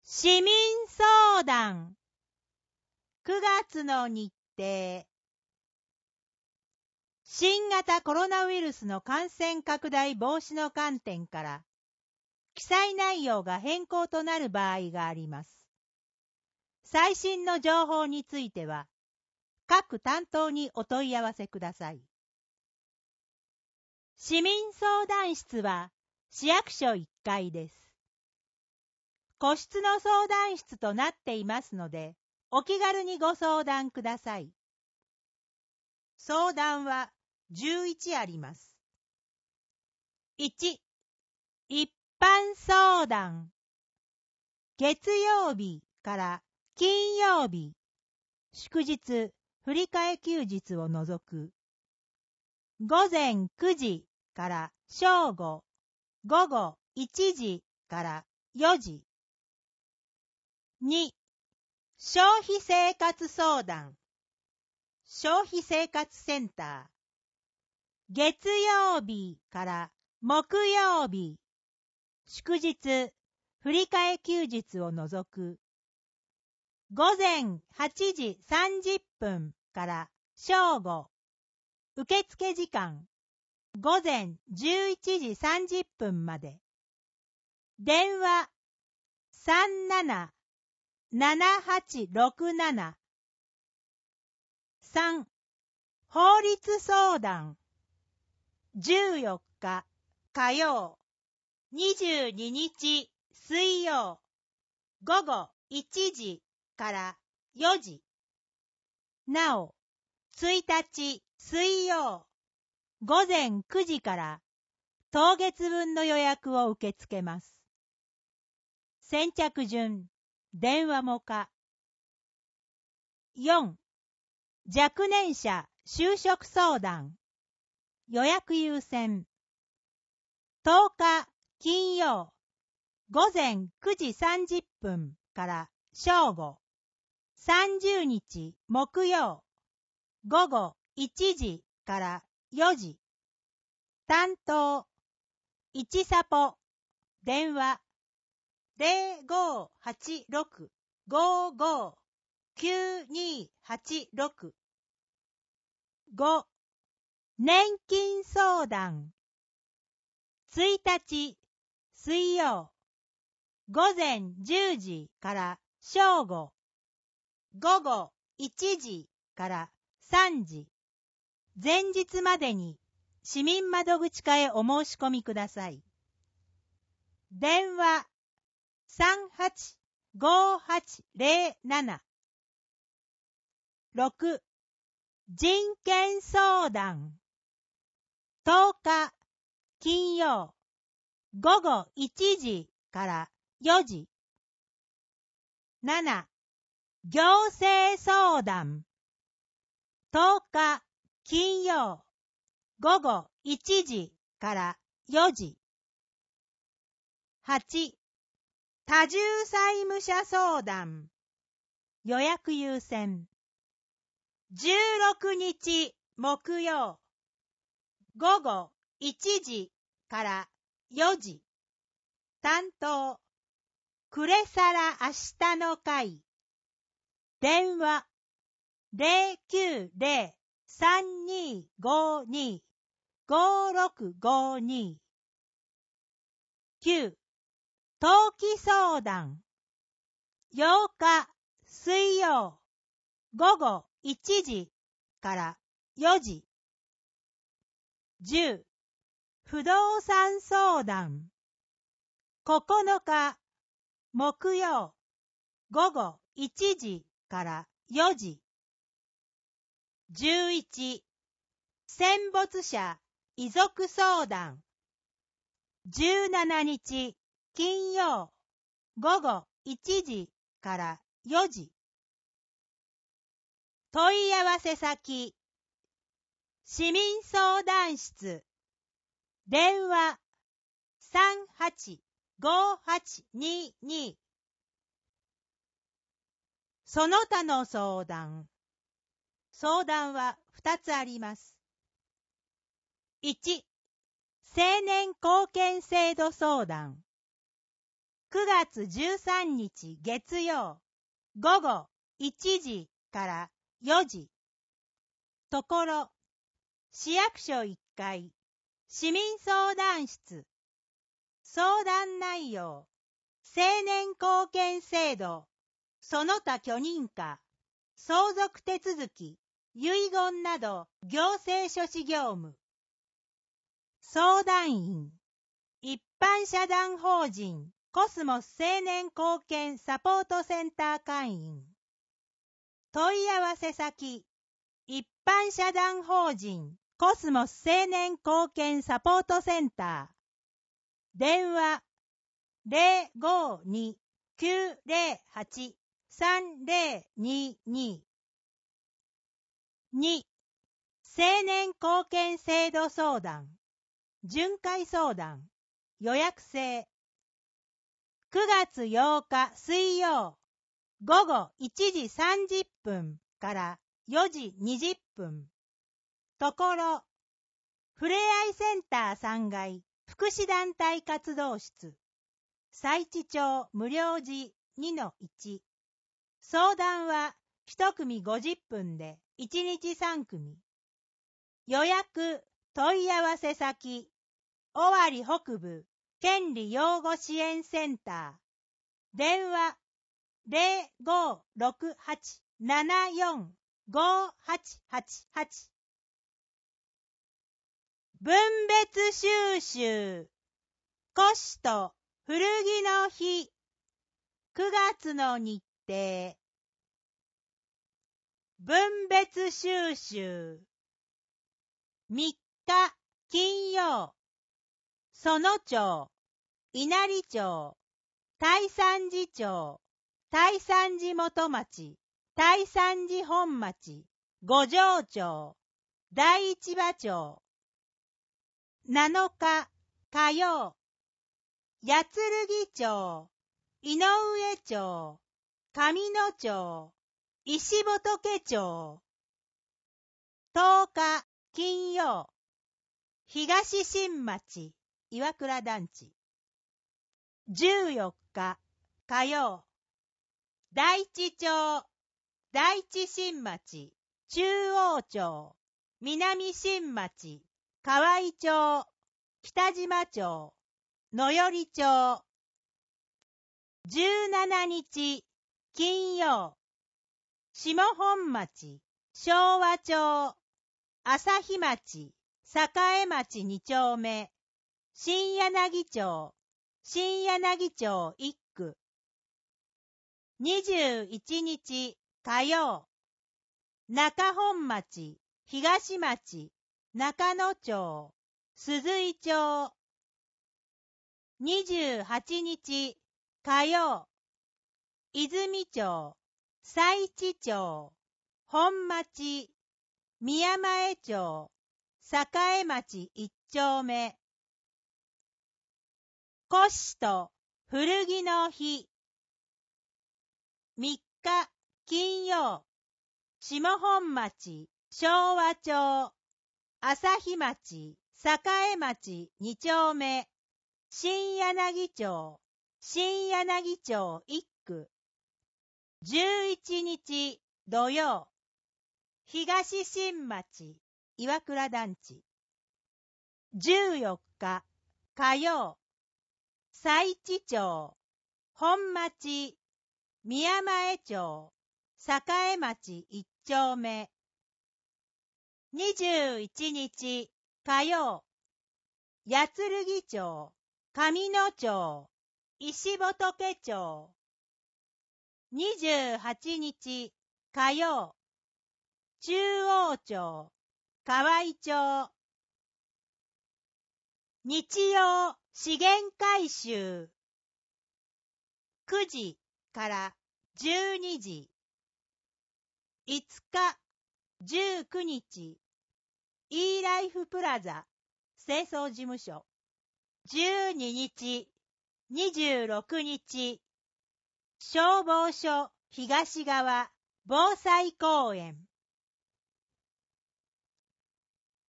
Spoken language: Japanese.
市民相談9月の日程。新型コロナウイルスの感染拡大防止の観点から記載内容が変更となる場合があります。最新の情報については各担当にお問い合わせください。市民相談室は市役所1階です。個室の相談室となっていますので、お気軽にご相談ください。相談は11あります。1、一般相談。月曜日から金曜日、祝日、振り替え休日を除く。午前9時から正午、午後1時から4時。2、消費生活相談。消費生活センター。月曜日から木曜日、祝日、振り替え休日を除く。午前8時30分から正午。受付時間、午前11時30分まで。電話、37-7867。3、法律相談。14日火曜、22日水曜、午後1時から4時。なお、1日水曜、午前9時から当月分の予約を受け付けます。先着順、電話も可。4、若年者就職相談。予約優先。10日金曜、午前9時30分から正午。30日木曜、午後1時から4時。担当、1サポ、電話、0586-55-9286。5、年金相談。1日水曜、午前10時から正午、午後1時から3時。前日までに市民窓口課へお申し込みください。電話385807。6、人権相談。10日金曜、午後1時から4時。7、行政相談。10日金曜、午後1時から4時。8、多重債務者相談。予約優先。16日木曜、午後1時から4時。担当、くれさら明日の会。電話、090-3252-5652。9、登記相談。8日水曜、午後1時から4時。10、不動産相談。9日木曜、午後1時から4時。11、戦没者遺族相談。17日金曜、午後1時から4時。問い合わせ先、市民相談室。電話385822。その他の相談。相談は2つあります。1、青年貢献制度相談。 9月13日月曜午後1時から4時。ところ、市役所1階、市民相談室。相談内容、青年貢献制度、その他許認可、相続手続き、遺言など行政書士業務。相談員、一般社団法人コスモス青年貢献サポートセンター会員。問い合わせ先、一般社団法人コスモス青年貢献サポートセンター。電話 052-908-3022。2. 青年貢献制度相談、巡回相談、予約制。9月8日水曜、午後1時30分から4時20分。ところ、ふれあいセンター3階福祉団体活動室、佐知町無料寺 2-1。相談は1組50分で1日3組。予約、問い合わせ先、尾張北部権利擁護支援センター。電話 0568745888。分別収集、古紙と古着の日、9月の日程。分別収集、3日金曜、園町、稲荷町、大山寺町、大山寺元町、大山寺本町、五条町、大市場町。7日火曜、八剣町、井上町、上野町、石仏町。10日金曜、東新町、岩倉団地。14日火曜、大地町、大地新町、中央町、南新町、河合町、北島町、野寄町。17日金曜、下本町、昭和町、朝日町、栄町2丁目、新柳町、新柳町1区。21日火曜、中本町、東町、中野町、鈴井町。28日火曜、泉町、佐知町、本町、宮前町、栄町1丁目。古紙と古着の日、3日金曜、下本町、昭和町、朝日町、栄町2丁目、新柳町、新柳町1区。11日土曜、東新町、岩倉団地。14日火曜、佐知町、本町、宮前町、栄町1丁目。21日火曜、八剣町、上野町、石仏町。28日火曜、中央町、河合町。日曜資源回収、9時から12時。5日19日、E ライフプラザ清掃事務所。12日、26日、消防署東側防災公園。